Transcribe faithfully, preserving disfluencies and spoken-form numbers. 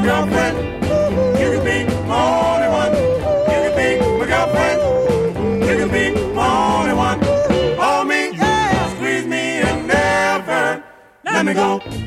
girlfriend. You can be my only one. You can be my girlfriend. You can be my only one. Hold me, yeah. Squeeze me and never let me go.